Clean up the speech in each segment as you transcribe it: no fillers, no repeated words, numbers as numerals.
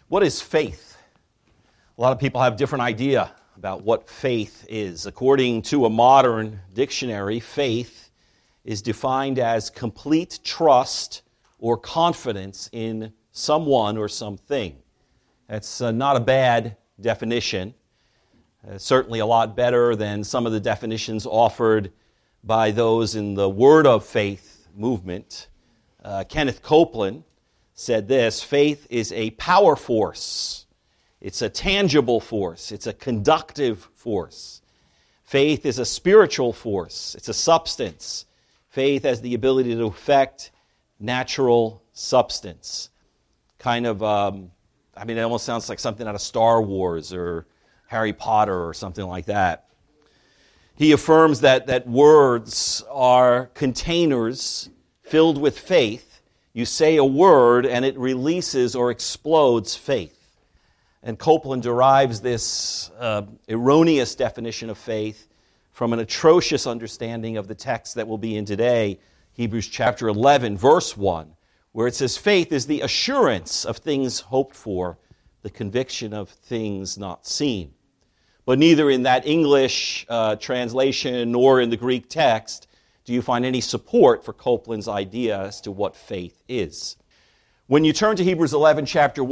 What is faith? A lot of people have a different idea about what faith is. According to a modern dictionary, faith is defined as complete trust or confidence in someone or something. That's not a bad definition. Certainly a lot better than some of the definitions offered by those in the Word of Faith movement. Kenneth Copeland said this: faith is a power force. It's a tangible force. It's a conductive force. Faith is a spiritual force. It's a substance. Faith has the ability to affect natural substance. Kind of, it almost sounds like something out of Star Wars or Harry Potter or something like that. He affirms that words are containers filled with faith. You say a word and it releases or explodes faith. And Copeland derives this erroneous definition of faith from an atrocious understanding of the text that we'll be in today, Hebrews chapter 11, verse 1, where it says, faith is the assurance of things hoped for, the conviction of things not seen. But neither in that English translation nor in the Greek text do you find any support for Copeland's idea as to what faith is. When you turn to Hebrews 11,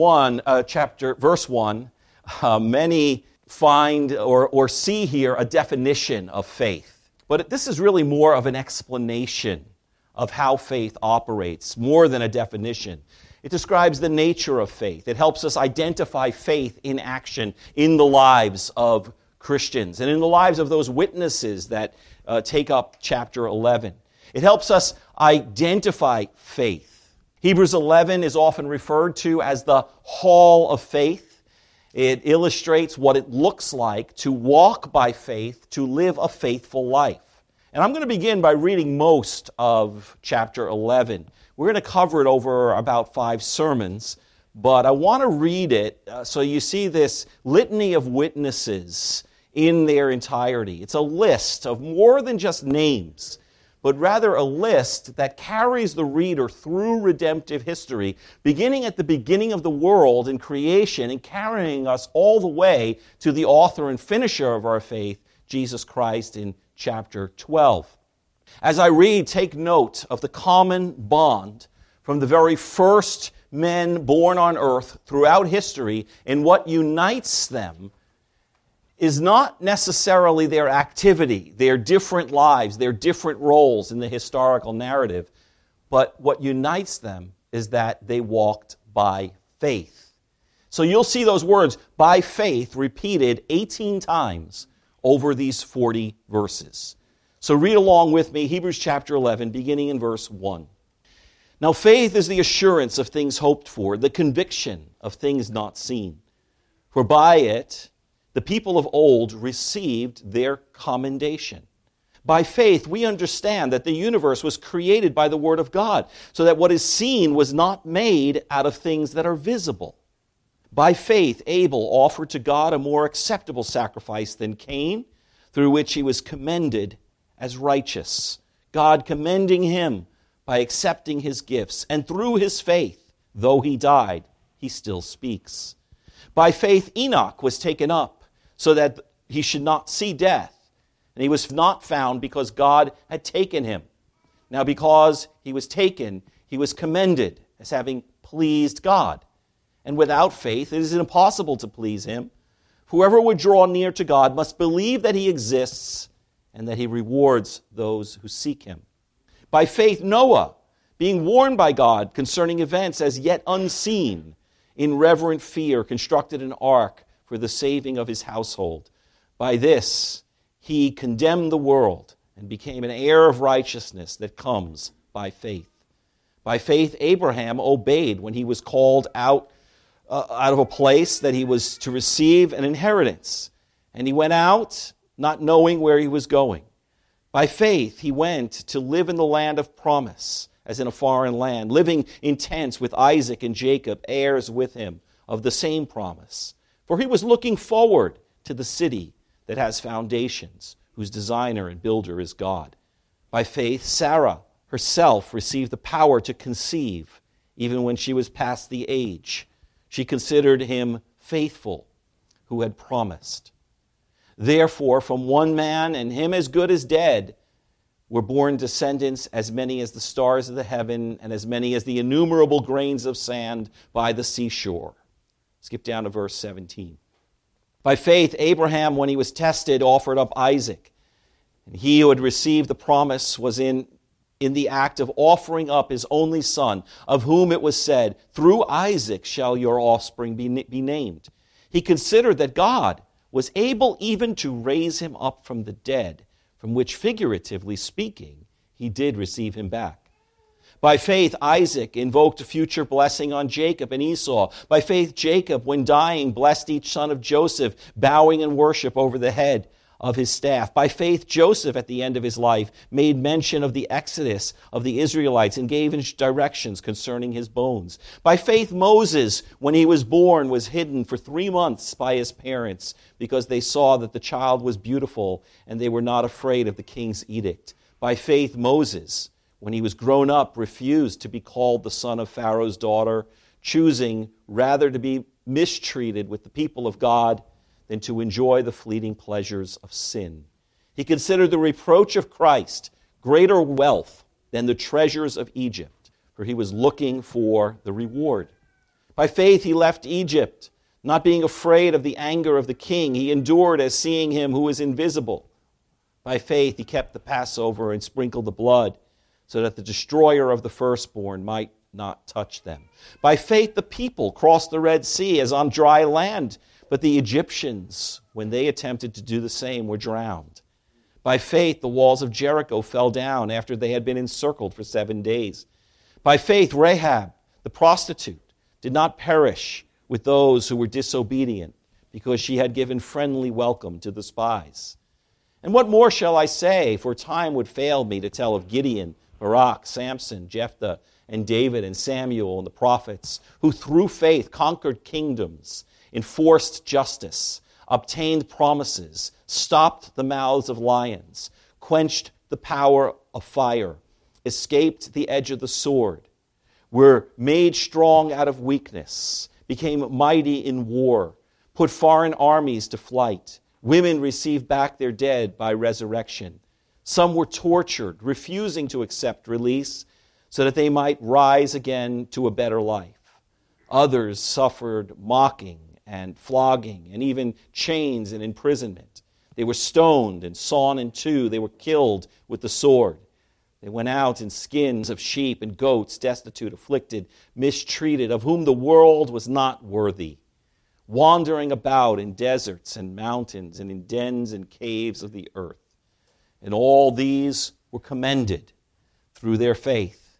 verse 1, many find or see here a definition of faith. But this is really more of an explanation of how faith operates, more than a definition. It describes the nature of faith. It helps us identify faith in action in the lives of Christians and in the lives of those witnesses that take up chapter 11. It helps us identify faith. Hebrews 11 is often referred to as the hall of faith. It illustrates what it looks like to walk by faith, to live a faithful life. And I'm going to begin by reading most of chapter 11. We're going to cover it over about 5 sermons, but I want to read it so you see this litany of witnesses in their entirety. It's a list of more than just names, but rather a list that carries the reader through redemptive history, beginning at the beginning of the world in creation and carrying us all the way to the author and finisher of our faith, Jesus Christ, in chapter 12. As I read, take note of the common bond from the very first men born on earth throughout history, and what unites them is not necessarily their activity, their different lives, their different roles in the historical narrative, but what unites them is that they walked by faith. So you'll see those words, by faith, repeated 18 times over these 40 verses. So read along with me, Hebrews chapter 11, beginning in verse 1. Now faith is the assurance of things hoped for, the conviction of things not seen. For by it the people of old received their commendation. By faith, we understand that the universe was created by the Word of God, so that what is seen was not made out of things that are visible. By faith, Abel offered to God a more acceptable sacrifice than Cain, through which he was commended as righteous, God commending him by accepting his gifts. And through his faith, though he died, he still speaks. By faith, Enoch was taken up, so that he should not see death. And he was not found because God had taken him. Now because he was taken, he was commended as having pleased God. And without faith, it is impossible to please him. Whoever would draw near to God must believe that he exists and that he rewards those who seek him. By faith, Noah, being warned by God concerning events as yet unseen, in reverent fear constructed an ark for the saving of his household. By this he condemned the world and became an heir of righteousness that comes by faith. By faith Abraham obeyed when he was called out of a place that he was to receive an inheritance. And he went out not knowing where he was going. By faith he went to live in the land of promise, as in a foreign land, living in tents with Isaac and Jacob, heirs with him of the same promise. For he was looking forward to the city that has foundations, whose designer and builder is God. By faith, Sarah herself received the power to conceive, even when she was past the age. She considered him faithful who had promised. Therefore, from one man, and him as good as dead, were born descendants as many as the stars of the heaven and as many as the innumerable grains of sand by the seashore. Skip down to verse 17. By faith, Abraham, when he was tested, offered up Isaac. And he who had received the promise was in the act of offering up his only son, of whom it was said, "Through Isaac shall your offspring be named." He considered that God was able even to raise him up from the dead, from which, figuratively speaking, he did receive him back. By faith, Isaac invoked a future blessing on Jacob and Esau. By faith, Jacob, when dying, blessed each son of Joseph, bowing in worship over the head of his staff. By faith, Joseph, at the end of his life, made mention of the exodus of the Israelites and gave directions concerning his bones. By faith, Moses, when he was born, was hidden for 3 months by his parents because they saw that the child was beautiful and they were not afraid of the king's edict. By faith, Moses, when he was grown up, refused to be called the son of Pharaoh's daughter, choosing rather to be mistreated with the people of God than to enjoy the fleeting pleasures of sin. He considered the reproach of Christ greater wealth than the treasures of Egypt, for he was looking for the reward. By faith he left Egypt, not being afraid of the anger of the king. He endured as seeing him who is invisible. By faith he kept the Passover and sprinkled the blood, so that the destroyer of the firstborn might not touch them. By faith the people crossed the Red Sea as on dry land, but the Egyptians, when they attempted to do the same, were drowned. By faith the walls of Jericho fell down after they had been encircled for 7 days. By faith Rahab, the prostitute, did not perish with those who were disobedient, because she had given friendly welcome to the spies. And what more shall I say? For time would fail me to tell of Gideon, Barak, Samson, Jephthah, and David, and Samuel, and the prophets, who through faith conquered kingdoms, enforced justice, obtained promises, stopped the mouths of lions, quenched the power of fire, escaped the edge of the sword, were made strong out of weakness, became mighty in war, put foreign armies to flight. Women received back their dead by resurrection. Some were tortured, refusing to accept release so that they might rise again to a better life. Others suffered mocking and flogging and even chains and imprisonment. They were stoned and sawn in two. They were killed with the sword. They went out in skins of sheep and goats, destitute, afflicted, mistreated, of whom the world was not worthy, wandering about in deserts and mountains and in dens and caves of the earth. And all these were commended through their faith,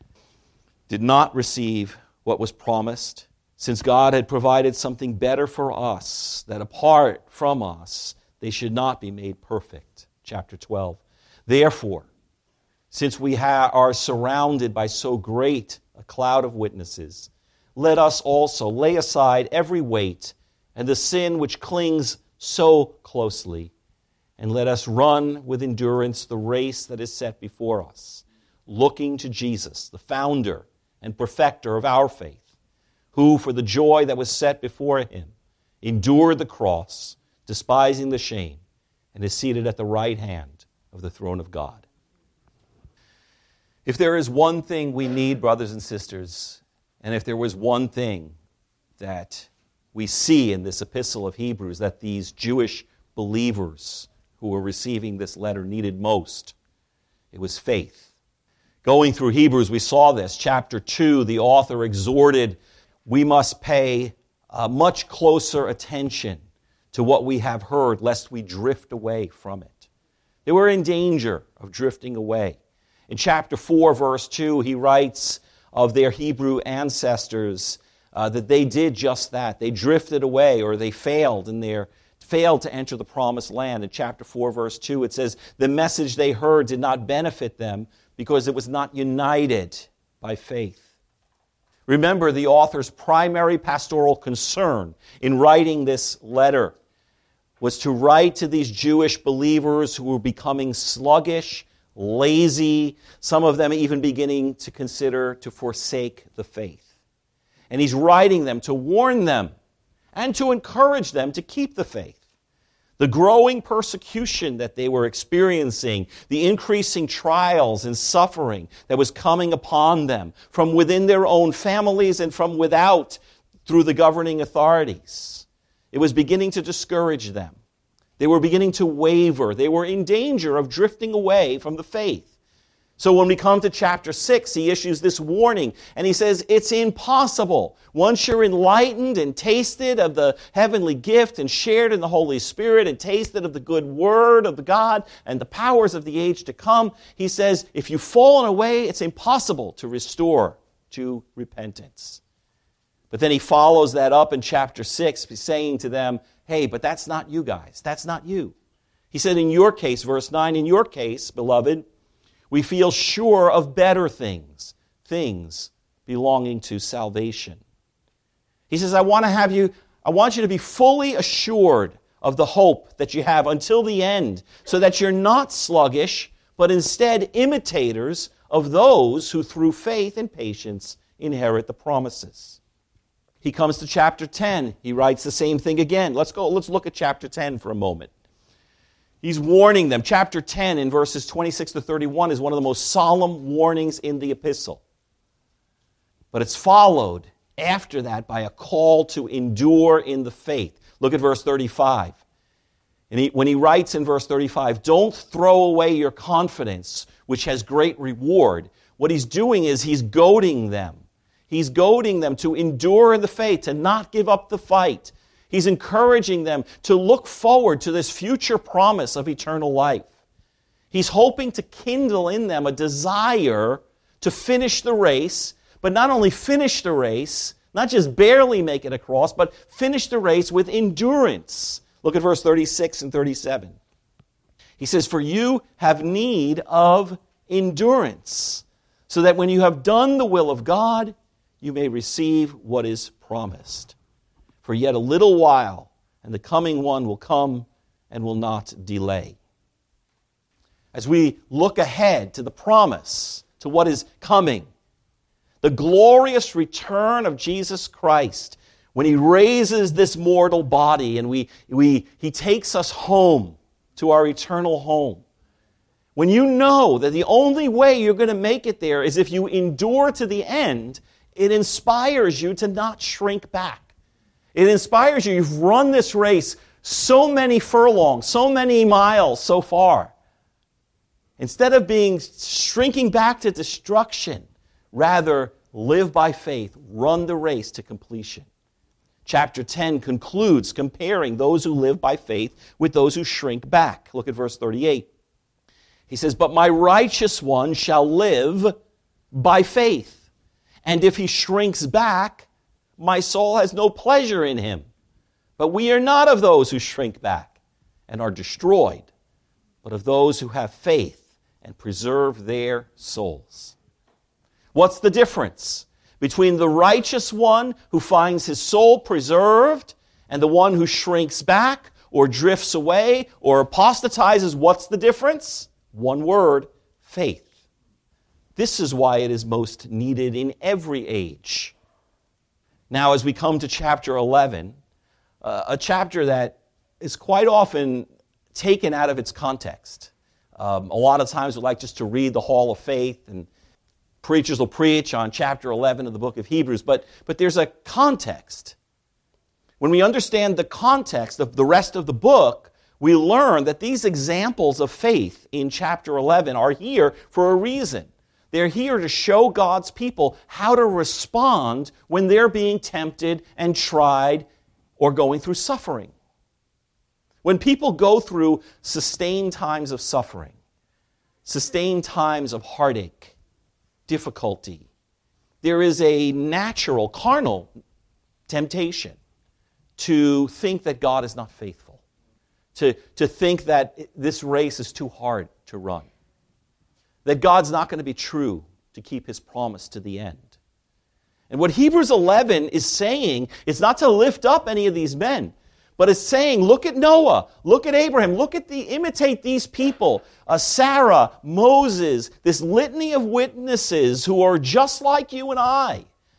did not receive what was promised, since God had provided something better for us, that apart from us, they should not be made perfect. Chapter 12. Therefore, since we are surrounded by so great a cloud of witnesses, let us also lay aside every weight and the sin which clings so closely, and let us run with endurance the race that is set before us, looking to Jesus, the founder and perfecter of our faith, who, for the joy that was set before him, endured the cross, despising the shame, and is seated at the right hand of the throne of God. If there is one thing we need, brothers and sisters, and if there was one thing that we see in this epistle of Hebrews that these Jewish believers who were receiving this letter needed most, it was faith. Going through Hebrews, we saw this. Chapter 2, the author exhorted we must pay much closer attention to what we have heard, lest we drift away from it. They were in danger of drifting away. In chapter 4, verse 2, he writes of their Hebrew ancestors that they did just that. They drifted away, or they failed to enter the promised land. In chapter 4, verse 2, it says, the message they heard did not benefit them because it was not united by faith. Remember, the author's primary pastoral concern in writing this letter was to write to these Jewish believers who were becoming sluggish, lazy, some of them even beginning to consider to forsake the faith. And he's writing them to warn them and to encourage them to keep the faith. The growing persecution that they were experiencing, the increasing trials and suffering that was coming upon them from within their own families and from without through the governing authorities. It was beginning to discourage them. They were beginning to waver. They were in danger of drifting away from the faith. So when we come to chapter 6, he issues this warning, and he says, it's impossible. Once you're enlightened and tasted of the heavenly gift and shared in the Holy Spirit and tasted of the good word of the God and the powers of the age to come, he says, if you've fallen away, it's impossible to restore to repentance. But then he follows that up in chapter 6, saying to them, hey, but that's not you guys. That's not you. He said, in your case, verse 9, in your case, beloved, we feel sure of better things, things belonging to salvation. He says, I want you to be fully assured of the hope that you have until the end, so that you're not sluggish, but instead imitators of those who through faith and patience inherit the promises. He comes to chapter 10. He writes the same thing again. Let's look at chapter 10 for a moment. He's warning them. Chapter 10 in verses 26 to 31 is one of the most solemn warnings in the epistle. But it's followed after that by a call to endure in the faith. Look at verse 35. And when he writes in verse 35, don't throw away your confidence, which has great reward. What he's doing is he's goading them. He's goading them to endure in the faith, to not give up the fight. He's encouraging them to look forward to this future promise of eternal life. He's hoping to kindle in them a desire to finish the race, but not only finish the race, not just barely make it across, but finish the race with endurance. Look at verse 36 and 37. He says, for you have need of endurance, so that when you have done the will of God, you may receive what is promised. For yet a little while, and the coming one will come and will not delay. As we look ahead to the promise, to what is coming, the glorious return of Jesus Christ, when he raises this mortal body and he takes us home to our eternal home. When you know that the only way you're going to make it there is if you endure to the end, it inspires you to not shrink back. It inspires you. You've run this race so many furlongs, so many miles so far. Instead of shrinking back to destruction, rather live by faith, run the race to completion. Chapter 10 concludes comparing those who live by faith with those who shrink back. Look at verse 38. He says, but my righteous one shall live by faith, and if he shrinks back, my soul has no pleasure in him. But we are not of those who shrink back and are destroyed, but of those who have faith and preserve their souls. What's the difference between the righteous one who finds his soul preserved and the one who shrinks back or drifts away or apostatizes? What's the difference? One word, faith. This is why it is most needed in every age. Now, as we come to chapter 11, a chapter that is quite often taken out of its context. A lot of times we like just to read the Hall of Faith, and preachers will preach on chapter 11 of the book of Hebrews, but there's a context. When we understand the context of the rest of the book, we learn that these examples of faith in chapter 11 are here for a reason. They're here to show God's people how to respond when they're being tempted and tried or going through suffering. When people go through sustained times of suffering, sustained times of heartache, difficulty, there is a natural, carnal temptation to think that God is not faithful, to think that this race is too hard to run, that God's not going to be true to keep his promise to the end. And what Hebrews 11 is saying is not to lift up any of these men, but it's saying, look at Noah, look at Abraham, imitate these people, Sarah, Moses, this litany of witnesses who are just like you and I.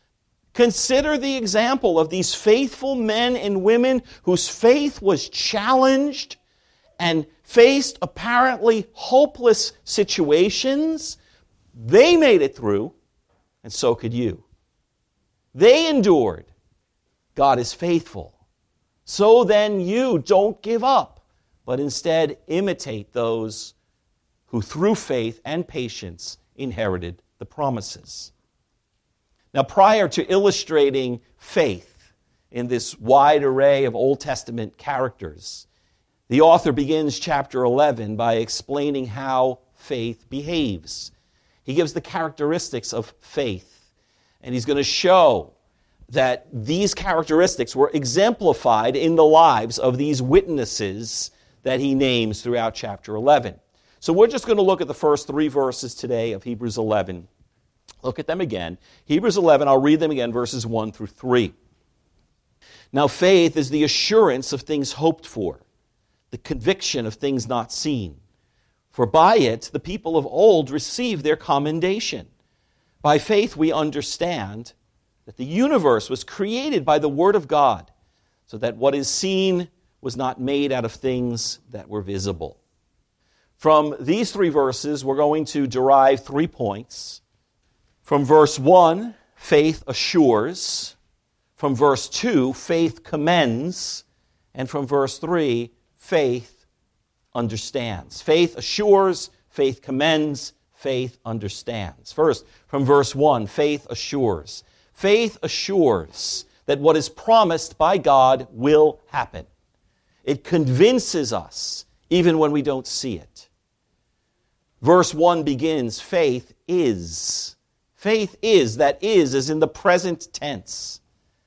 Consider the example of these faithful men and women whose faith was challenged and faced apparently hopeless situations. They made it through, and so could you. They endured. God is faithful. So then you don't give up, but instead imitate those who through faith and patience inherited the promises. Now, prior to illustrating faith in this wide array of Old Testament characters, the author begins chapter 11 by explaining how faith behaves. He gives the characteristics of faith, and he's going to show that these characteristics were exemplified in the lives of these witnesses that he names throughout chapter 11. So we're just going to look at the first 3 verses today of Hebrews 11. Look at them again. Hebrews 11, I'll read them again, verses 1 through 3. Now faith is the assurance of things hoped for, the conviction of things not seen. For by it the people of old received their commendation. By faith we understand that the universe was created by the Word of God, so that what is seen was not made out of things that were visible. From these 3 verses, we're going to derive 3 points. From verse 1, faith assures. From verse 2, faith commends. And from verse 3, faith understands. Faith assures, faith commends, faith understands. First, from verse 1, faith assures. Faith assures that what is promised by God will happen. It convinces us even when we don't see it. Verse 1 begins, faith is. Faith is, that is in the present tense.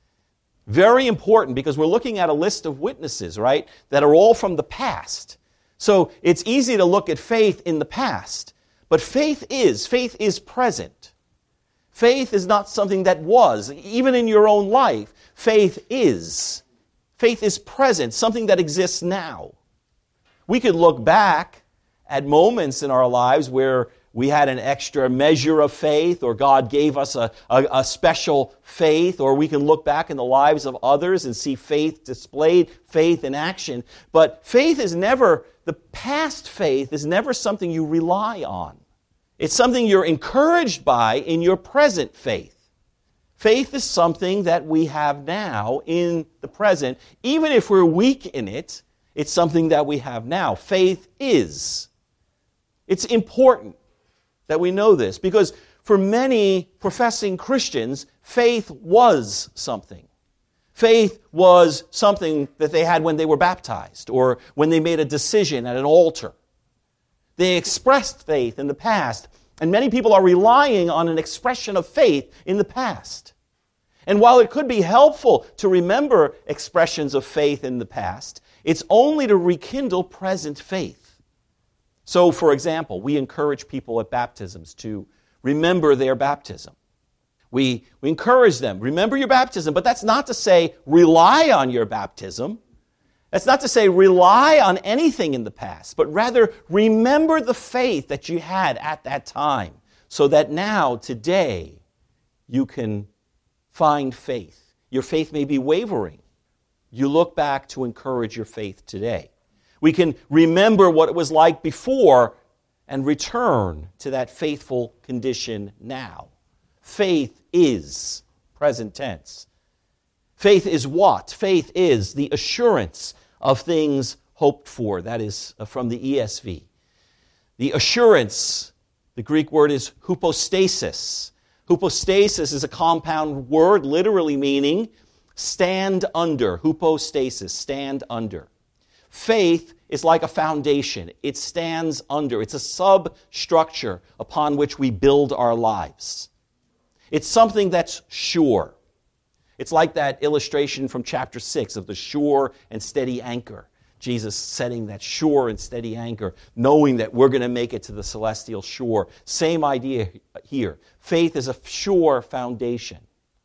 Very important because we're looking at a list of witnesses, right, that are all from the past. So it's easy to look at faith in the past, but faith is present. Faith is not something that was. Even in your own life, faith is. Faith is present, something that exists now. We could look back at moments in our lives where we had an extra measure of faith, or God gave us a special faith, or we can look back in the lives of others and see faith displayed, faith in action. But the past faith is never something you rely on. It's something you're encouraged by in your present faith. Faith is something that we have now in the present. Even if we're weak in it, it's something that we have now. Faith is. It's important that we know this because for many professing Christians, faith was something. Faith was something that they had when they were baptized or when they made a decision at an altar. They expressed faith in the past, and many people are relying on an expression of faith in the past. And while it could be helpful to remember expressions of faith in the past, it's only to rekindle present faith. So, for example, we encourage people at baptisms to remember their baptism. We encourage them, remember your baptism, but that's not to say rely on your baptism. That's not to say rely on anything in the past, but rather remember the faith that you had at that time so that now, today, you can find faith. Your faith may be wavering. You look back to encourage your faith today. We can remember what it was like before and return to that faithful condition now. Faith is present tense. Faith is what? Faith is the assurance of things hoped for. That is from the ESV. The assurance, the Greek word is hypostasis. Hypostasis is a compound word, literally meaning stand under. Hypostasis, stand under. Faith is like a foundation. It stands under. It's a substructure upon which we build our lives. It's something that's sure. It's like that illustration from chapter 6 of the sure and steady anchor. Jesus setting that sure and steady anchor, knowing that we're going to make it to the celestial shore. Same idea here. Faith is a sure foundation.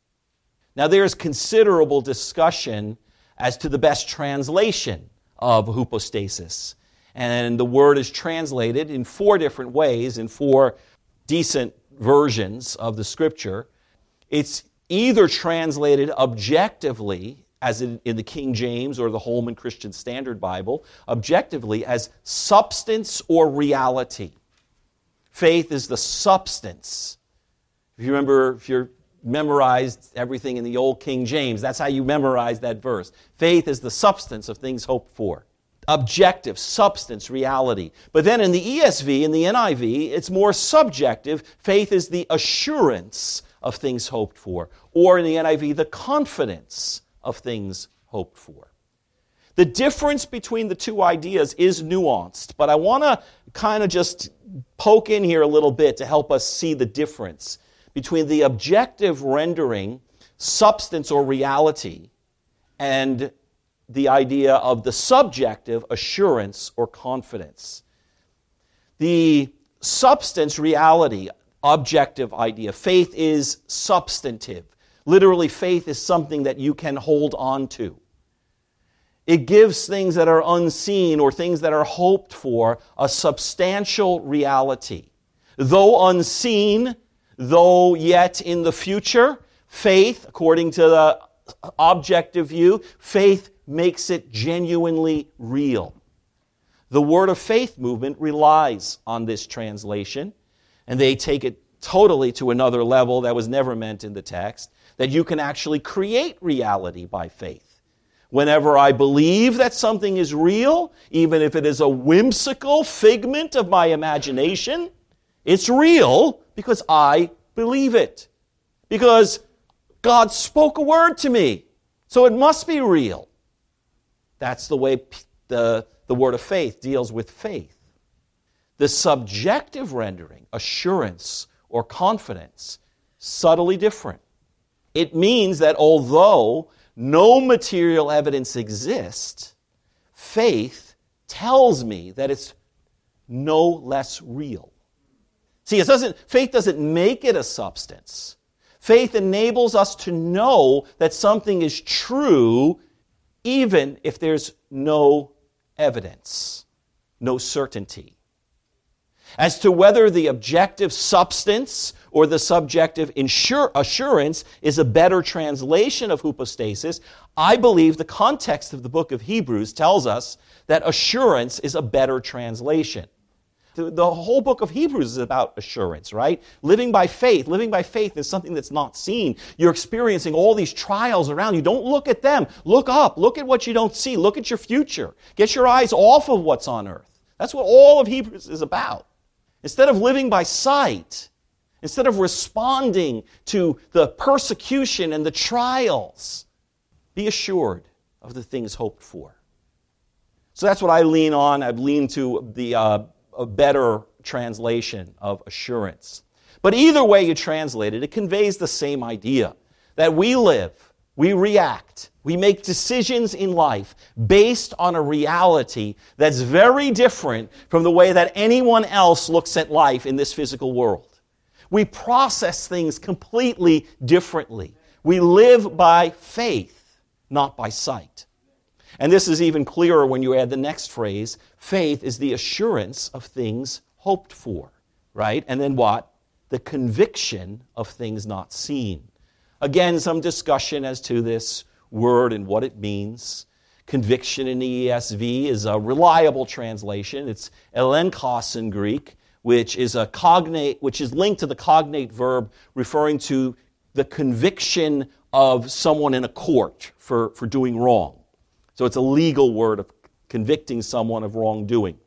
Now there's considerable discussion as to the best translation of hypostasis. And the word is translated in 4 different ways, in 4 decent versions of the Scripture. It's either translated objectively, as in the King James or the Holman Christian Standard Bible, objectively as substance or reality. Faith is the substance. If you remember, if you're memorized everything in the old King James, that's how you memorize that verse. Faith is the substance of things hoped for. Objective, substance, reality. But then in the ESV, in the NIV, it's more subjective. Faith is the assurance of things hoped for. Or in the NIV, the confidence of things hoped for. The difference between the two ideas is nuanced, but I want to kind of just poke in here a little bit to help us see the difference between the objective rendering, substance or reality, and the idea of the subjective assurance or confidence. The substance, reality, objective idea, faith is substantive. Literally, faith is something that you can hold on to. It gives things that are unseen or things that are hoped for a substantial reality. Though unseen, though yet in the future, faith, according to the objective view, faith makes it genuinely real. The Word of Faith movement relies on this translation, and they take it totally to another level that was never meant in the text, that you can actually create reality by faith. Whenever I believe that something is real, even if it is a whimsical figment of my imagination, it's real because I believe it. Because God spoke a word to me, so it must be real. That's the way the Word of Faith deals with faith. The subjective rendering, assurance or confidence, subtly different. It means that although no material evidence exists, faith tells me that it's no less real. See, faith doesn't make it a substance. Faith enables us to know that something is true even if there's no evidence, no certainty. As to whether the objective substance or the subjective assurance is a better translation of hypostasis, I believe the context of the book of Hebrews tells us that assurance is a better translation. The whole book of Hebrews is about assurance, right? Living by faith. Living by faith is something that's not seen. You're experiencing all these trials around you. Don't look at them. Look up. Look at what you don't see. Look at your future. Get your eyes off of what's on earth. That's what all of Hebrews is about. Instead of living by sight, instead of responding to the persecution and the trials, be assured of the things hoped for. So that's what I lean on. I've leaned to a better translation of assurance. But either way you translate it, it conveys the same idea, that we live, we react, we make decisions in life based on a reality that's very different from the way that anyone else looks at life in this physical world. We process things completely differently. We live by faith, not by sight. And this is even clearer when you add the next phrase, faith is the assurance of things hoped for, right? And then what? The conviction of things not seen. Again, some discussion as to this word and what it means. Conviction in the ESV is a reliable translation. It's elenkos in Greek, which is linked to the cognate verb referring to the conviction of someone in a court for doing wrong. So it's a legal word of convicting someone of wrongdoing.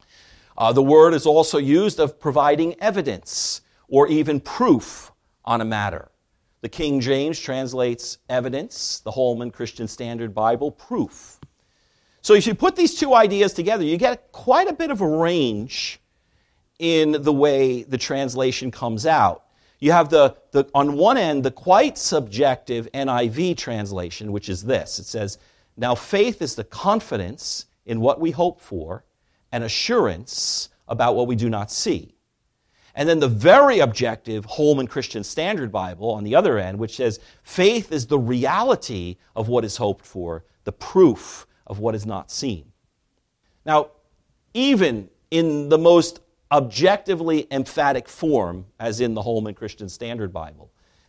The word is also used of providing evidence or even proof on a matter. The King James translates evidence, the Holman Christian Standard Bible, proof. So if you put these two ideas together, you get quite a bit of a range in the way the translation comes out. You have on one end, the quite subjective NIV translation, which is this. It says, now faith is the confidence in what we hope for and assurance about what we do not see. And then the very objective Holman Christian Standard Bible on the other end, which says faith is the reality of what is hoped for, the proof of what is not seen. Now, even in the most objectively emphatic form, as in the Holman Christian Standard Bible,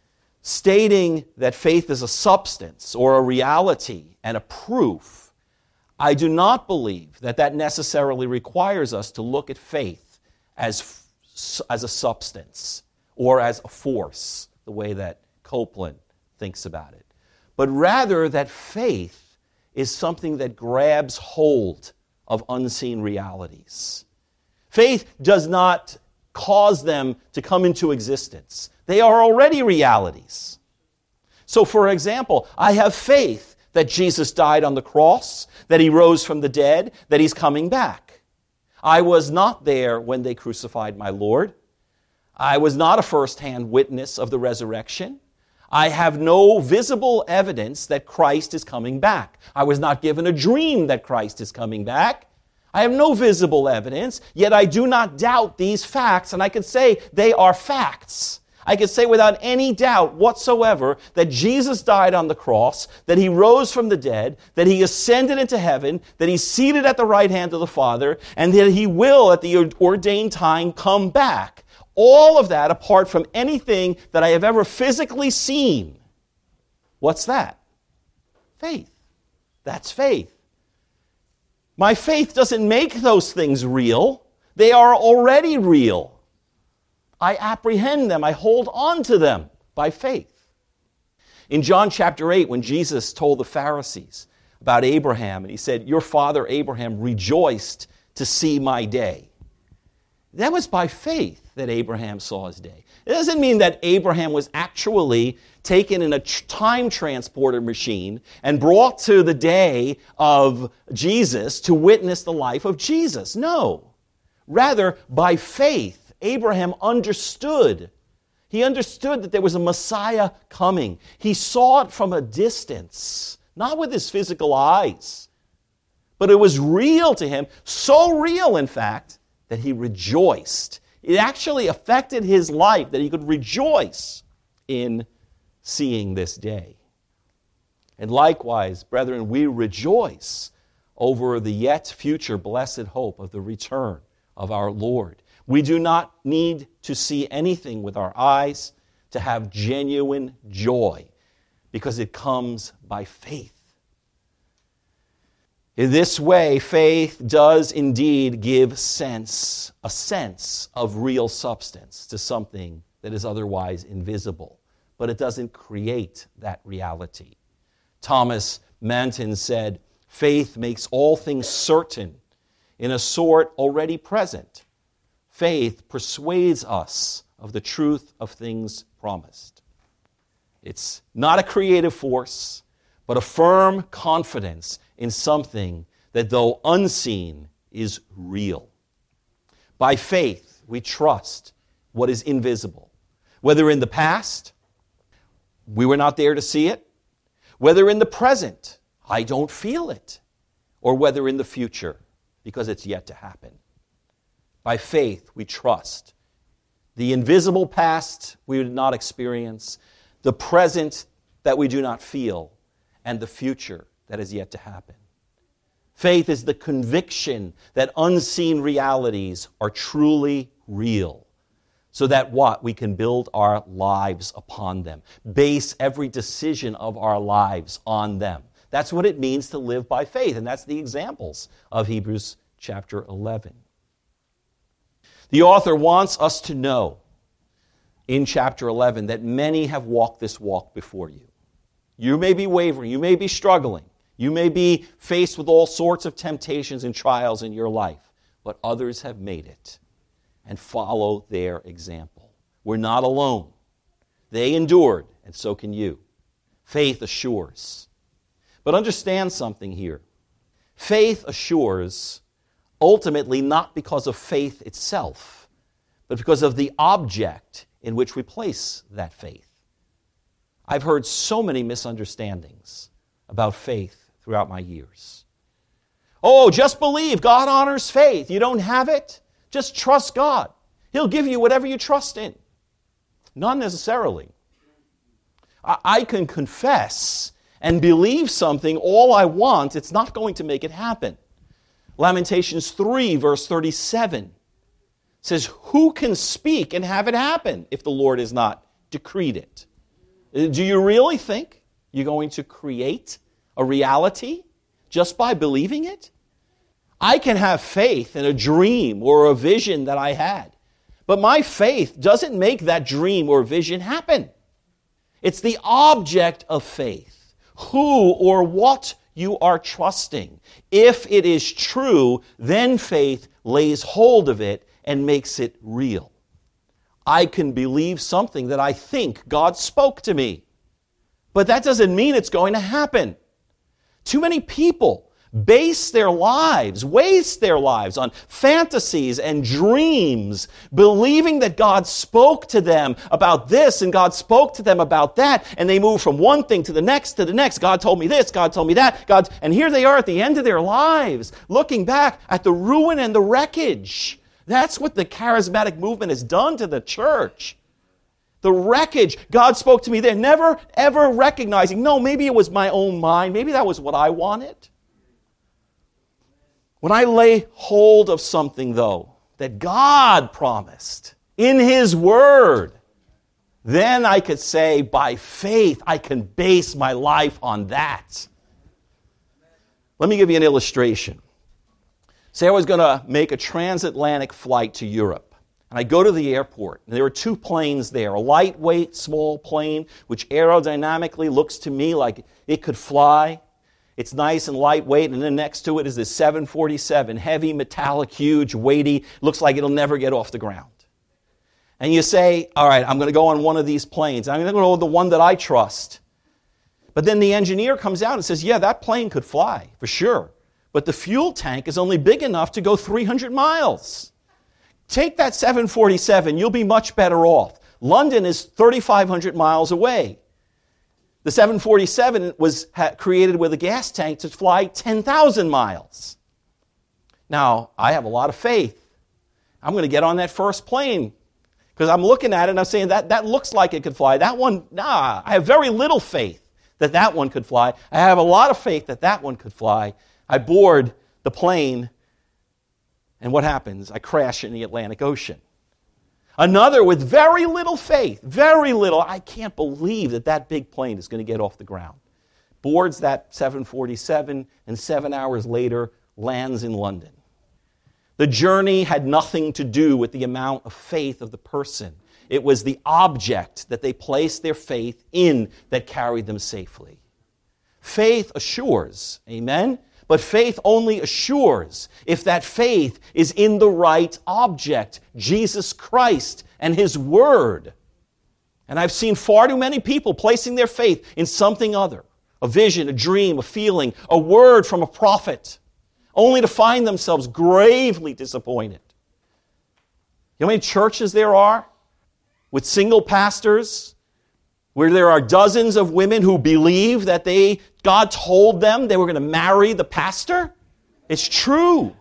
stating that faith is a substance or a reality and a proof, I do not believe that that necessarily requires us to look at faith as a substance or as a force, the way that Copeland thinks about it, but rather that faith is something that grabs hold of unseen realities. Faith does not cause them to come into existence. They are already realities. So, for example, I have faith that Jesus died on the cross, that he rose from the dead, that he's coming back. I was not there when they crucified my Lord. I was not a first-hand witness of the resurrection. I have no visible evidence that Christ is coming back. I was not given a dream that Christ is coming back. I have no visible evidence, yet I do not doubt these facts, and I can say they are facts. I can say without any doubt whatsoever that Jesus died on the cross, that he rose from the dead, that he ascended into heaven, that he's seated at the right hand of the Father, and that he will, at the ordained time, come back. All of that apart from anything that I have ever physically seen. What's that? Faith. That's faith. My faith doesn't make those things real. They are already real. I apprehend them. I hold on to them by faith. In John chapter 8, when Jesus told the Pharisees about Abraham, and he said, "Your father Abraham rejoiced to see my day." That was by faith that Abraham saw his day. It doesn't mean that Abraham was actually taken in a time transporter machine and brought to the day of Jesus to witness the life of Jesus. No. Rather, by faith, Abraham understood. He understood that there was a Messiah coming. He saw it from a distance, not with his physical eyes, but it was real to him, so real, in fact, that he rejoiced. It actually affected his life that he could rejoice in seeing this day. And likewise, brethren, we rejoice over the yet future blessed hope of the return of our Lord. We do not need to see anything with our eyes to have genuine joy, because it comes by faith. In this way, faith does indeed give a sense of real substance to something that is otherwise invisible, but it doesn't create that reality. Thomas Manton said, "Faith makes all things certain, in a sort already present. Faith persuades us of the truth of things promised." It's not a creative force, but a firm confidence in something that, though unseen, is real. By faith, we trust what is invisible. Whether in the past, we were not there to see it, whether in the present, I don't feel it, or whether in the future, because it's yet to happen. By faith, we trust the invisible past we did not experience, the present that we do not feel, and the future that is yet to happen. Faith is the conviction that unseen realities are truly real, so that what? We can build our lives upon them, base every decision of our lives on them. That's what it means to live by faith, and that's the examples of Hebrews chapter 11. The author wants us to know in chapter 11 that many have walked this walk before you. You may be wavering, you may be struggling, you may be faced with all sorts of temptations and trials in your life, but others have made it, and follow their example. We're not alone. They endured, and so can you. Faith assures. But understand something here. Faith assures ultimately not because of faith itself, but because of the object in which we place that faith. I've heard so many misunderstandings about faith throughout my years. Oh, just believe. God honors faith. You don't have it? Just trust God. He'll give you whatever you trust in. Not necessarily. I can confess and believe something all I want. It's not going to make it happen. Lamentations 3, verse 37 says, "Who can speak and have it happen if the Lord has not decreed it?" Do you really think you're going to create a reality just by believing it? I can have faith in a dream or a vision that I had, but my faith doesn't make that dream or vision happen. It's the object of faith, who or what you are trusting. If it is true, then faith lays hold of it and makes it real. I can believe something that I think God spoke to me, but that doesn't mean it's going to happen. Too many people waste their lives on fantasies and dreams, believing that God spoke to them about this and God spoke to them about that, and they move from one thing to the next to the next. God told me this, God told me that, and here they are at the end of their lives, looking back at the ruin and the wreckage. That's what the charismatic movement has done to the church. The wreckage. God spoke to me there, never ever recognizing, no, maybe it was my own mind, maybe that was what I wanted. When I lay hold of something, though, that God promised in His Word, then I could say, by faith, I can base my life on that. Let me give you an illustration. Say I was going to make a transatlantic flight to Europe. And I go to the airport, and there are two planes there. A lightweight, small plane, which aerodynamically looks to me like it could fly. It's nice and lightweight, and then next to it is this 747, heavy, metallic, huge, weighty, looks like it'll never get off the ground. And you say, all right, I'm going to go on one of these planes. I'm going to go on the one that I trust. But then the engineer comes out and says, yeah, that plane could fly, for sure. But the fuel tank is only big enough to go 300 miles. Take that 747, you'll be much better off. London is 3,500 miles away. The 747 was created with a gas tank to fly 10,000 miles. Now, I have a lot of faith. I'm going to get on that first plane because I'm looking at it and I'm saying that looks like it could fly. That one, nah. I have very little faith that one could fly. I have a lot of faith that one could fly. I board the plane, and what happens? I crash in the Atlantic Ocean. Another with very little faith, very little. I can't believe that big plane is going to get off the ground. Boards that 747, and 7 hours later lands in London. The journey had nothing to do with the amount of faith of the person. It was the object that they placed their faith in that carried them safely. Faith assures, amen? But faith only assures if that faith is in the right object, Jesus Christ and His Word. And I've seen far too many people placing their faith in something other, a vision, a dream, a feeling, a word from a prophet, only to find themselves gravely disappointed. You know how many churches there are with single pastors, where there are dozens of women who believe that God told them they were going to marry the pastor? It's true.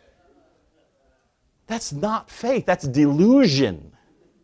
That's not faith. That's delusion.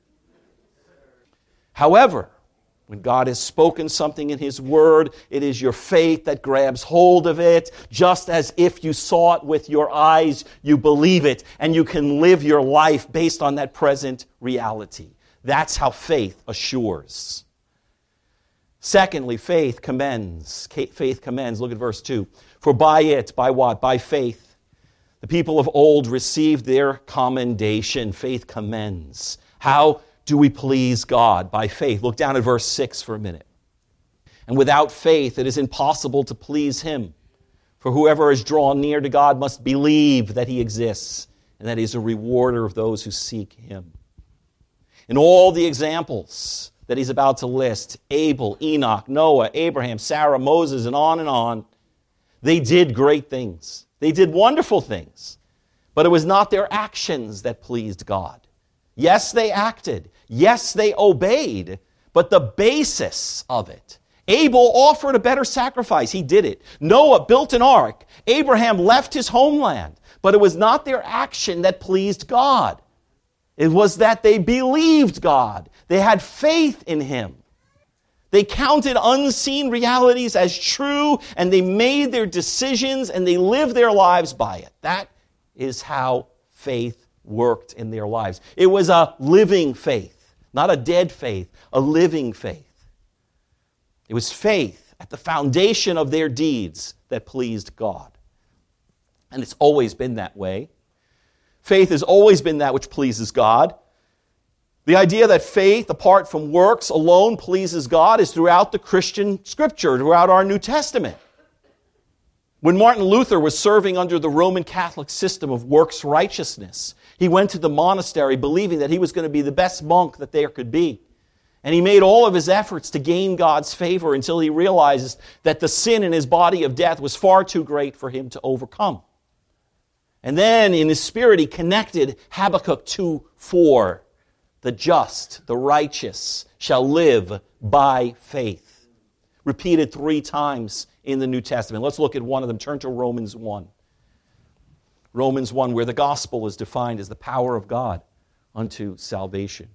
However, when God has spoken something in His Word, it is your faith that grabs hold of it, just as if you saw it with your eyes, you believe it, and you can live your life based on that present reality. That's how faith assures. Secondly, faith commends. Faith commends. Look at verse 2. For by it, by what? By faith, the people of old received their commendation. Faith commends. How do we please God? By faith. Look down at verse 6 for a minute. And without faith, it is impossible to please Him. For whoever is drawn near to God must believe that He exists and that He is a rewarder of those who seek Him. In all the examples that he's about to list, Abel, Enoch, Noah, Abraham, Sarah, Moses, and on, they did great things. They did wonderful things. But it was not their actions that pleased God. Yes, they acted. Yes, they obeyed. But the basis of it, Abel offered a better sacrifice. He did it. Noah built an ark. Abraham left his homeland. But it was not their action that pleased God. It was that they believed God. They had faith in Him. They counted unseen realities as true, and they made their decisions, and they lived their lives by it. That is how faith worked in their lives. It was a living faith, not a dead faith, a living faith. It was faith at the foundation of their deeds that pleased God. And it's always been that way. Faith has always been that which pleases God. The idea that faith, apart from works alone, pleases God is throughout the Christian Scripture, throughout our New Testament. When Martin Luther was serving under the Roman Catholic system of works righteousness, he went to the monastery believing that he was going to be the best monk that there could be. And he made all of his efforts to gain God's favor until he realizes that the sin in his body of death was far too great for him to overcome. And then in his spirit he connected Habakkuk 2:4. The just, the righteous, shall live by faith. Repeated 3 times in the New Testament. Let's look at one of them. Turn to Romans 1. Romans 1, where the gospel is defined as the power of God unto salvation.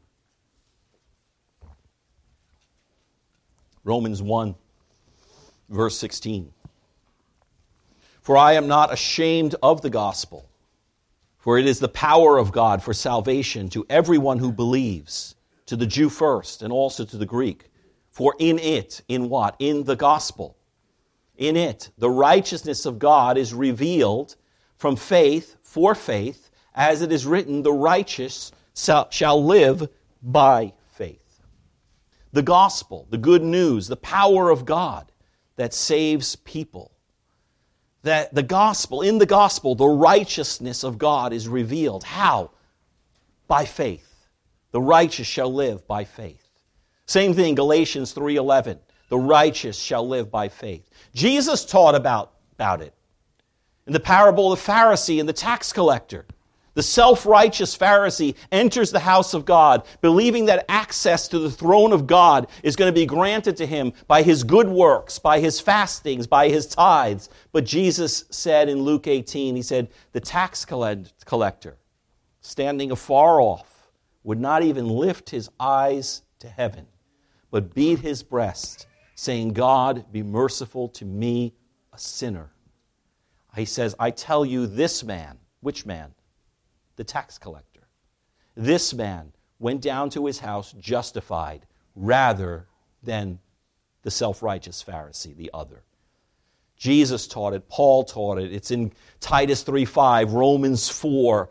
Romans 1, verse 16. For I am not ashamed of the gospel, for it is the power of God for salvation to everyone who believes, to the Jew first and also to the Greek. For in it, in what? In the gospel. In it, the righteousness of God is revealed from faith for faith, as it is written, the righteous shall live by faith. The gospel, the good news, the power of God that saves people. That the gospel, in the gospel, the righteousness of God is revealed. How? By faith. The righteous shall live by faith. Same thing, Galatians 3:11. The righteous shall live by faith. Jesus taught about it. In the parable of the Pharisee and the tax collector. The self-righteous Pharisee enters the house of God, believing that access to the throne of God is going to be granted to him by his good works, by his fastings, by his tithes. But Jesus said in Luke 18, he said, the tax collector, standing afar off, would not even lift his eyes to heaven, but beat his breast, saying, God, be merciful to me, a sinner. He says, I tell you, this man, which man? The tax collector. This man went down to his house justified rather than the self-righteous Pharisee, the other. Jesus taught it. Paul taught it. It's in Titus 3:5, Romans 4,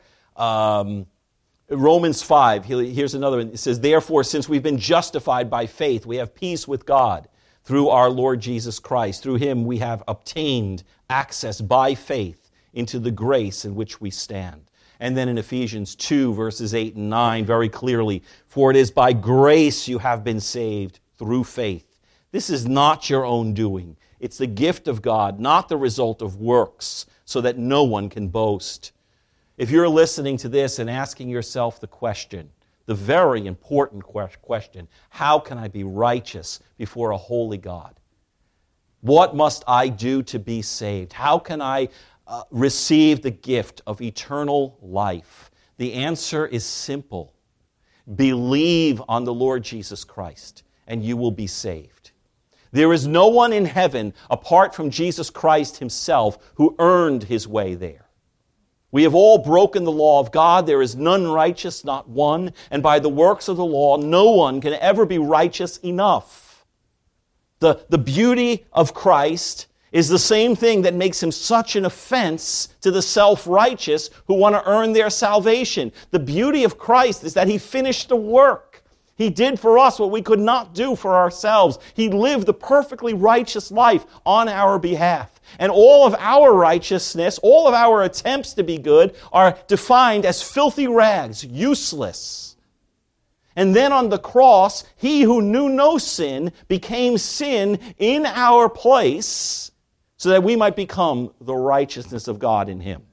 Romans 5. Here's another one. It says, therefore, since we've been justified by faith, we have peace with God through our Lord Jesus Christ. Through him we have obtained access by faith into the grace in which we stand. And then in Ephesians 2, verses 8 and 9, very clearly, for it is by grace you have been saved through faith. This is not your own doing. It's the gift of God, not the result of works, so that no one can boast. If you're listening to this and asking yourself the question, the very important question, how can I be righteous before a holy God? What must I do to be saved? How can I receive the gift of eternal life? The answer is simple. Believe on the Lord Jesus Christ, and you will be saved. There is no one in heaven apart from Jesus Christ himself who earned his way there. We have all broken the law of God. There is none righteous, not one. And by the works of the law, no one can ever be righteous enough. The beauty of Christ is the same thing that makes him such an offense to the self-righteous who want to earn their salvation. The beauty of Christ is that he finished the work. He did for us what we could not do for ourselves. He lived the perfectly righteous life on our behalf. And all of our righteousness, all of our attempts to be good are defined as filthy rags, useless. And then on the cross, he who knew no sin became sin in our place, so that we might become the righteousness of God in him.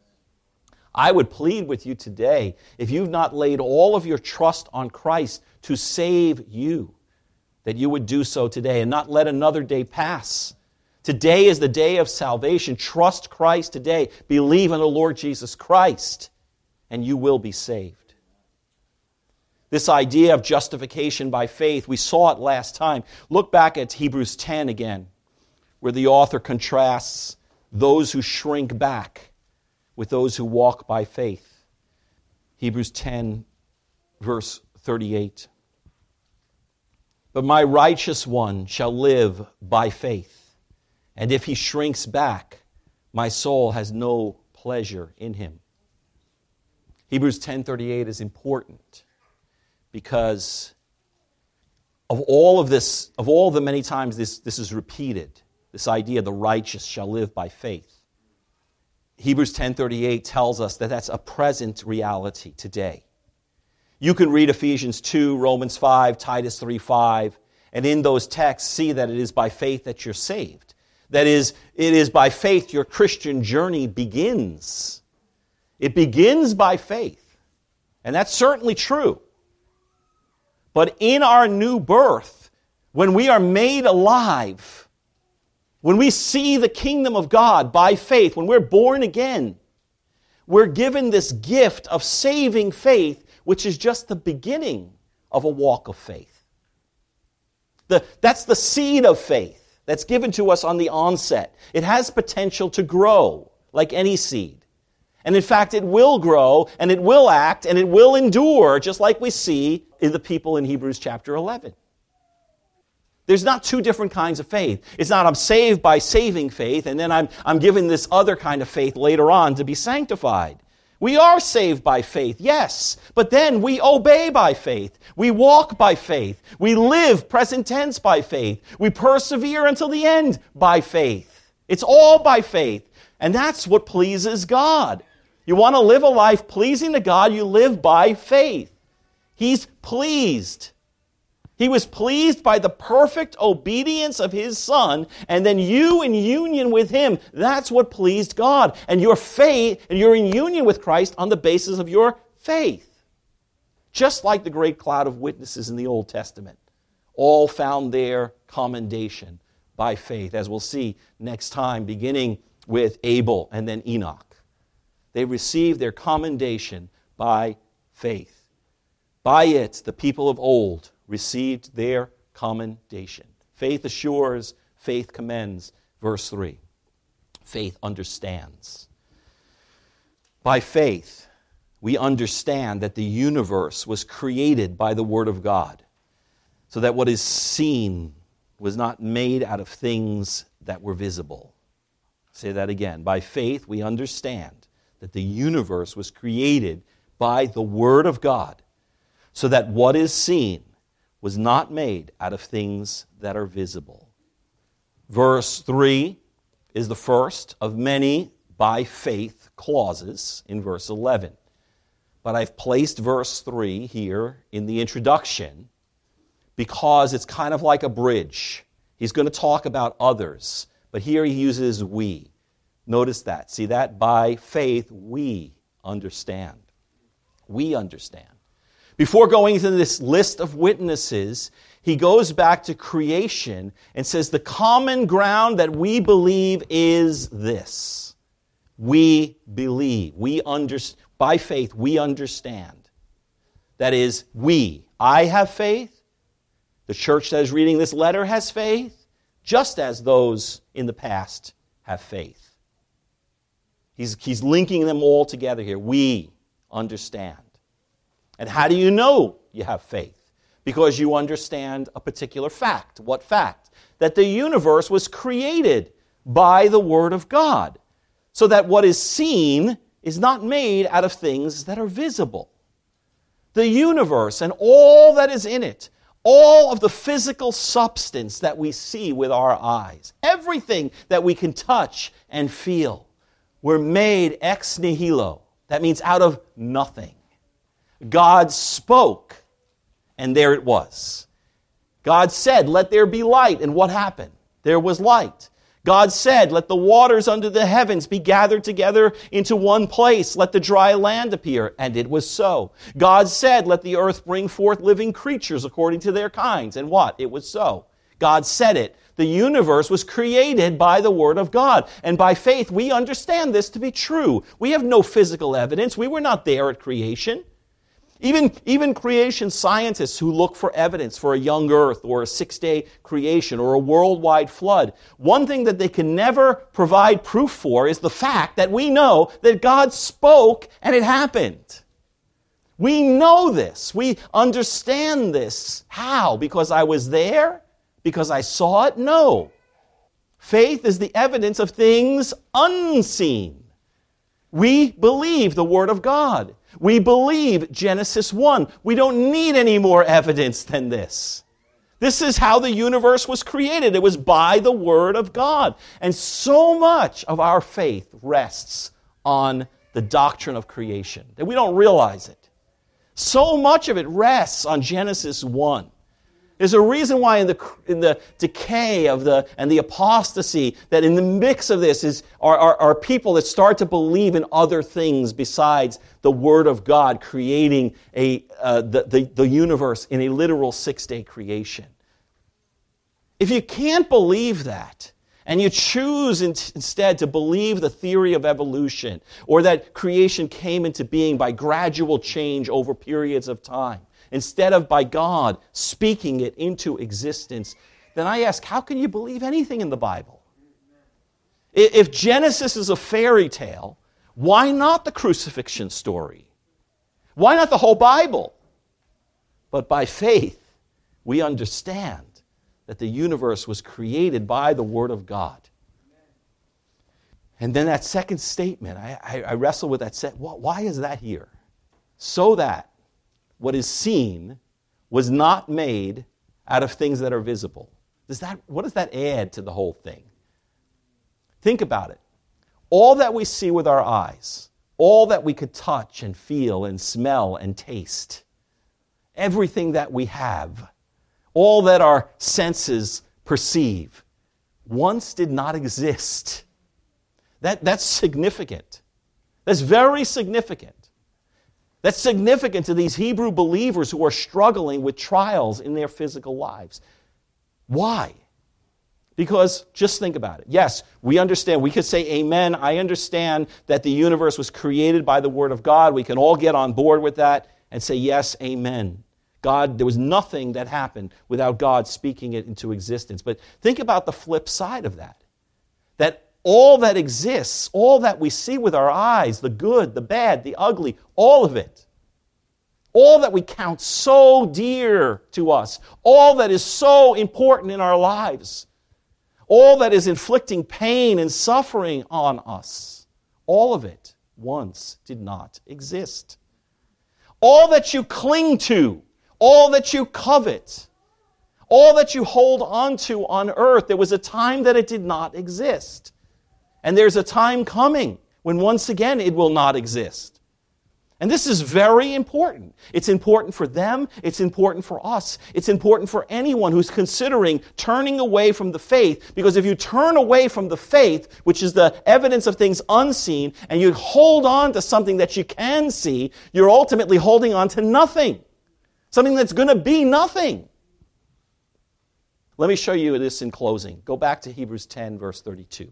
I would plead with you today, if you've not laid all of your trust on Christ to save you, that you would do so today and not let another day pass. Today is the day of salvation. Trust Christ today. Believe in the Lord Jesus Christ, and you will be saved. This idea of justification by faith, we saw it last time. Look back at Hebrews 10 again, where the author contrasts those who shrink back with those who walk by faith. Hebrews 10, verse 38. But my righteous one shall live by faith. And if he shrinks back, my soul has no pleasure in him. Hebrews 10:38 is important because of all of this, of all the many times this is repeated, this idea the righteous shall live by faith. Hebrews 10:38 tells us that that's a present reality today. You can read Ephesians 2, Romans 5, Titus 3:5, and in those texts see that it is by faith that you're saved. That is, it is by faith your Christian journey begins. It begins by faith. And that's certainly true. But in our new birth, when we are made alive, when we see the kingdom of God by faith, when we're born again, we're given this gift of saving faith, which is just the beginning of a walk of faith. That's the seed of faith that's given to us on the onset. It has potential to grow like any seed. And in fact, it will grow, and it will act, and it will endure, just like we see in the people in Hebrews chapter 11. There's not two different kinds of faith. It's not I'm saved by saving faith, and then I'm given this other kind of faith later on to be sanctified. We are saved by faith, yes, but then we obey by faith. We walk by faith. We live, present tense, by faith. We persevere until the end by faith. It's all by faith, and that's what pleases God. You want to live a life pleasing to God, you live by faith. He's pleased. He was pleased by the perfect obedience of His Son, and then you in union with Him, that's what pleased God. And your faith, and you're in union with Christ on the basis of your faith. Just like the great cloud of witnesses in the Old Testament, all found their commendation by faith, as we'll see next time, beginning with Abel and then Enoch. They received their commendation by faith. By it, the people of old received their commendation. Faith assures, faith commends. Verse 3. Faith understands. By faith, we understand that the universe was created by the Word of God, so that what is seen was not made out of things that were visible. Say that again. By faith, we understand that the universe was created by the Word of God, so that what is seen was not made out of things that are visible. Verse 3 is the first of many by faith clauses in verse 11. But I've placed verse 3 here in the introduction because it's kind of like a bridge. He's going to talk about others, but here he uses we. Notice that. See that? By faith we understand. We understand. Before going into this list of witnesses, he goes back to creation and says the common ground that we believe is this. We believe. By faith, we understand. That is, I have faith. The church that is reading this letter has faith, just as those in the past have faith. He's linking them all together here. We understand. And how do you know you have faith? Because you understand a particular fact. What fact? That the universe was created by the Word of God, so that what is seen is not made out of things that are visible. The universe and all that is in it, all of the physical substance that we see with our eyes, everything that we can touch and feel, were made ex nihilo. That means out of nothing. God spoke, and there it was. God said, let there be light, and what happened? There was light. God said, let the waters under the heavens be gathered together into one place. Let the dry land appear, and it was so. God said, let the earth bring forth living creatures according to their kinds, and what? It was so. God said it. The universe was created by the Word of God, and by faith we understand this to be true. We have no physical evidence. We were not there at creation. Even creation scientists who look for evidence for a young earth or a 6-day creation or a worldwide flood, one thing that they can never provide proof for is the fact that we know that God spoke and it happened. We know this. We understand this. How? Because I was there? Because I saw it? No. Faith is the evidence of things unseen. We believe the Word of God. We believe Genesis 1. We don't need any more evidence than this. This is how the universe was created. It was by the Word of God. And so much of our faith rests on the doctrine of creation that we don't realize it. So much of it rests on Genesis 1. There's a reason why in the decay of and the apostasy, that in the mix of this are people that start to believe in other things besides the Word of God creating the universe in a literal 6-day creation. If you can't believe that, and you choose instead to believe the theory of evolution, or that creation came into being by gradual change over periods of time, instead of by God speaking it into existence, then I ask, how can you believe anything in the Bible? If Genesis is a fairy tale, why not the crucifixion story? Why not the whole Bible? But by faith, we understand that the universe was created by the Word of God. And then that second statement, I wrestle with that. Why is that here? So that what is seen was not made out of things that are visible. What does that add to the whole thing? Think about it. All that we see with our eyes, all that we could touch and feel and smell and taste, everything that we have, all that our senses perceive, once did not exist. That's significant. That's very significant. That's significant to these Hebrew believers who are struggling with trials in their physical lives. Why? Because just think about it. Yes, we understand. We could say amen. I understand that the universe was created by the Word of God. We can all get on board with that and say yes, amen. God, there was nothing that happened without God speaking it into existence. But think about the flip side of that. That all that exists, all that we see with our eyes, the good, the bad, the ugly, all of it, all that we count so dear to us, all that is so important in our lives, all that is inflicting pain and suffering on us, all of it once did not exist. All that you cling to, all that you covet, all that you hold on to on earth, there was a time that it did not exist. And there's a time coming when once again it will not exist. And this is very important. It's important for them. It's important for us. It's important for anyone who's considering turning away from the faith. Because if you turn away from the faith, which is the evidence of things unseen, and you hold on to something that you can see, you're ultimately holding on to nothing. Something that's going to be nothing. Let me show you this in closing. Go back to Hebrews 10, verse 32.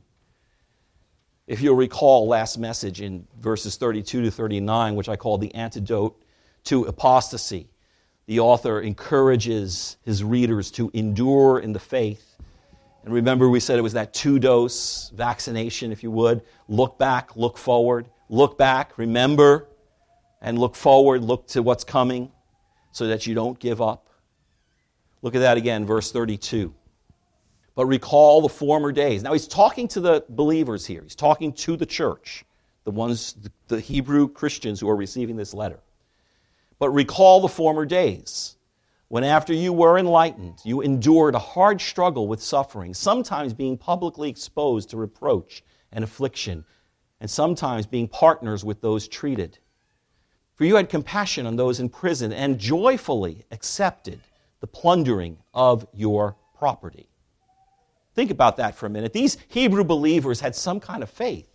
If you'll recall last message in verses 32 to 39, which I call the antidote to apostasy, the author encourages his readers to endure in the faith. And remember, we said it was that 2-dose vaccination, if you would. Look back, look forward. Look back, remember, and look forward, look to what's coming so that you don't give up. Look at that again, verse 32. But recall the former days. Now he's talking to the believers here. He's talking to the church, the Hebrew Christians who are receiving this letter. But recall the former days, when after you were enlightened, you endured a hard struggle with suffering, sometimes being publicly exposed to reproach and affliction, and sometimes being partners with those treated. For you had compassion on those in prison and joyfully accepted the plundering of your property. Think about that for a minute. These Hebrew believers had some kind of faith.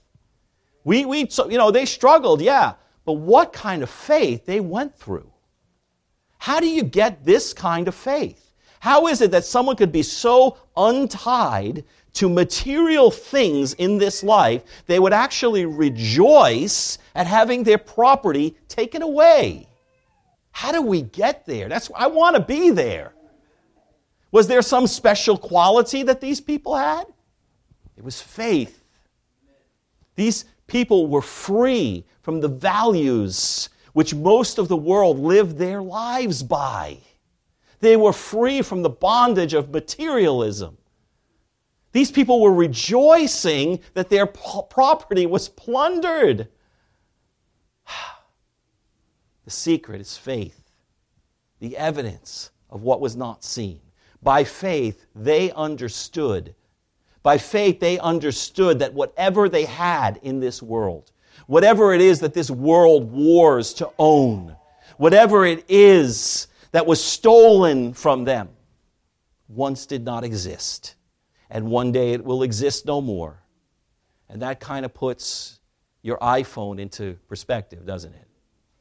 They struggled, yeah, but what kind of faith they went through? How do you get this kind of faith? How is it that someone could be so untied to material things in this life, they would actually rejoice at having their property taken away? How do we get there? I want to be there. Was there some special quality that these people had? It was faith. These people were free from the values which most of the world lived their lives by. They were free from the bondage of materialism. These people were rejoicing that their property was plundered. The secret is faith, the evidence of what was not seen. By faith, they understood. By faith, they understood that whatever they had in this world, whatever it is that this world wars to own, whatever it is that was stolen from them, once did not exist. And one day it will exist no more. And that kind of puts your iPhone into perspective, doesn't it?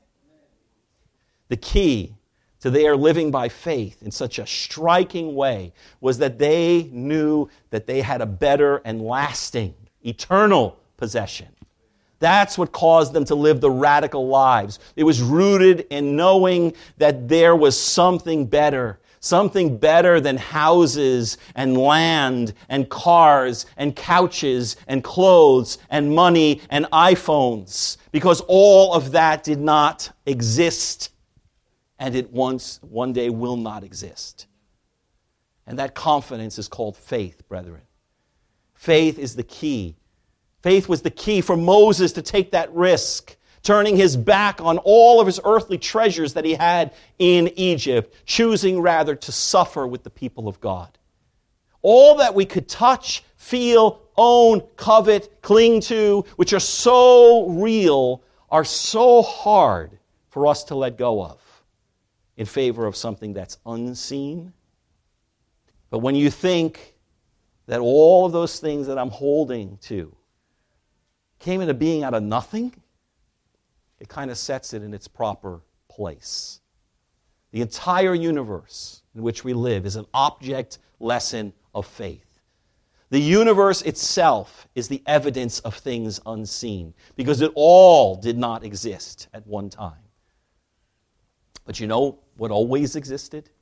The key to their living by faith in such a striking way was that they knew that they had a better and lasting, eternal possession. That's what caused them to live the radical lives. It was rooted in knowing that there was something better than houses and land and cars and couches and clothes and money and iPhones, because all of that did not exist, and it one day will not exist. And that confidence is called faith, brethren. Faith is the key. Faith was the key for Moses to take that risk, turning his back on all of his earthly treasures that he had in Egypt, choosing rather to suffer with the people of God. All that we could touch, feel, own, covet, cling to, which are so real, are so hard for us to let go of in favor of something that's unseen. But when you think that all of those things that I'm holding to came into being out of nothing, it kind of sets it in its proper place. The entire universe in which we live is an object lesson of faith. The universe itself is the evidence of things unseen, because it all did not exist at one time. But you know what always existed?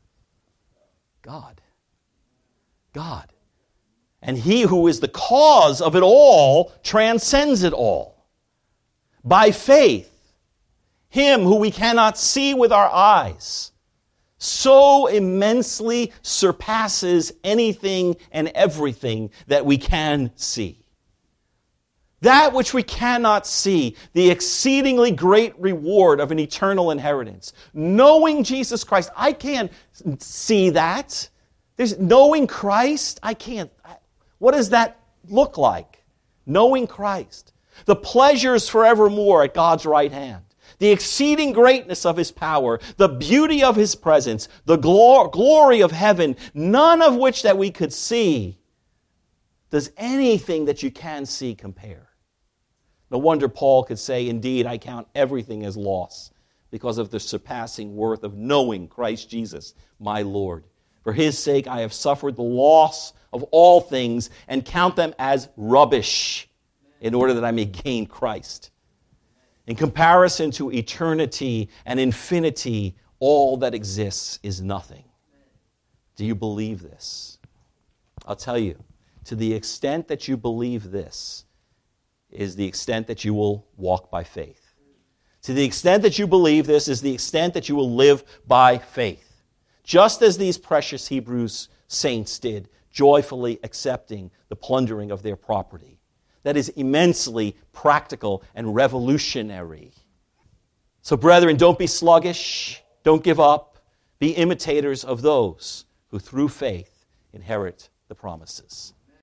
God. God. And He who is the cause of it all transcends it all. By faith, Him who we cannot see with our eyes so immensely surpasses anything and everything that we can see. That which we cannot see, the exceedingly great reward of an eternal inheritance. Knowing Jesus Christ, I can't see that. Knowing Christ, I can't. What does that look like? Knowing Christ. The pleasures forevermore at God's right hand. The exceeding greatness of His power. The beauty of His presence. The glory of heaven. None of which that we could see does anything that you can see compare. No wonder Paul could say, indeed, I count everything as loss because of the surpassing worth of knowing Christ Jesus, my Lord. For His sake I have suffered the loss of all things and count them as rubbish in order that I may gain Christ. In comparison to eternity and infinity, all that exists is nothing. Do you believe this? I'll tell you, to the extent that you believe this is the extent that you will walk by faith. To the extent that you believe this is the extent that you will live by faith. Just as these precious Hebrews saints did, joyfully accepting the plundering of their property. That is immensely practical and revolutionary. So, brethren, don't be sluggish. Don't give up. Be imitators of those who, through faith, inherit the promises.